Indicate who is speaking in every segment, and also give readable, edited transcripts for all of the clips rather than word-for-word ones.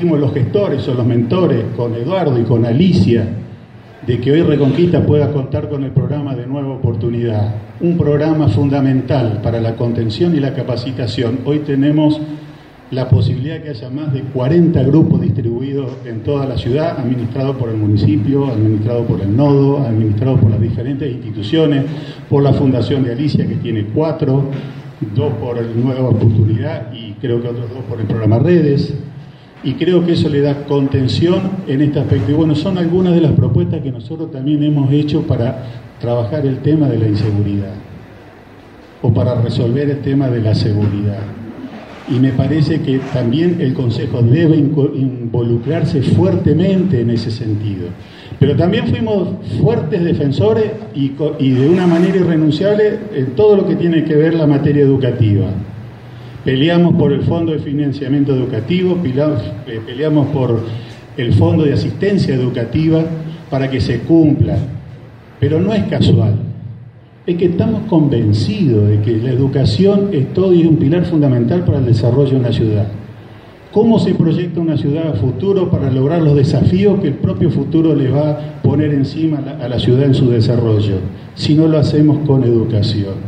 Speaker 1: fuimos los gestores o los mentores con Eduardo y con Alicia de que hoy Reconquista pueda contar con el programa de Nueva Oportunidad, un programa fundamental para la contención y la capacitación. Hoy tenemos la posibilidad de que haya más de 40 grupos distribuidos en toda la ciudad, administrados por el municipio, administrados por el nodo, administrados por las diferentes instituciones, por la Fundación de Alicia, que tiene 4, 2 por el Nueva Oportunidad y creo que otros 2 por el programa Redes. Y creo que eso le da contención en este aspecto. Y bueno, son algunas de las propuestas que nosotros también hemos hecho para trabajar el tema de la inseguridad o para resolver el tema de la seguridad. Y me parece que también el Consejo debe involucrarse fuertemente en ese sentido. Pero también fuimos fuertes defensores y de una manera irrenunciable en todo lo que tiene que ver la materia educativa. Peleamos por el Fondo de Financiamiento Educativo, peleamos por el Fondo de Asistencia Educativa para que se cumpla. Pero no es casual. Es que estamos convencidos de que la educación es todo y un pilar fundamental para el desarrollo de una ciudad. ¿Cómo se proyecta una ciudad a futuro para lograr los desafíos que el propio futuro le va a poner encima a la ciudad en su desarrollo? Si no lo hacemos con educación.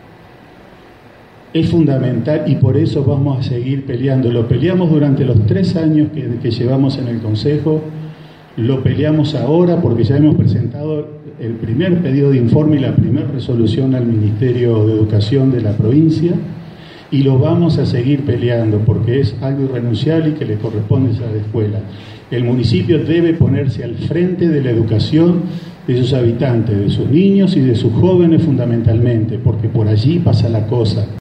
Speaker 1: Es fundamental y por eso vamos a seguir peleando. Lo peleamos durante los 3 años que llevamos en el Consejo, lo peleamos ahora porque ya hemos presentado el primer pedido de informe y la primera resolución al Ministerio de Educación de la provincia y lo vamos a seguir peleando porque es algo irrenunciable y que le corresponde a la escuela. El municipio debe ponerse al frente de la educación de sus habitantes, de sus niños y de sus jóvenes fundamentalmente, porque por allí pasa la cosa.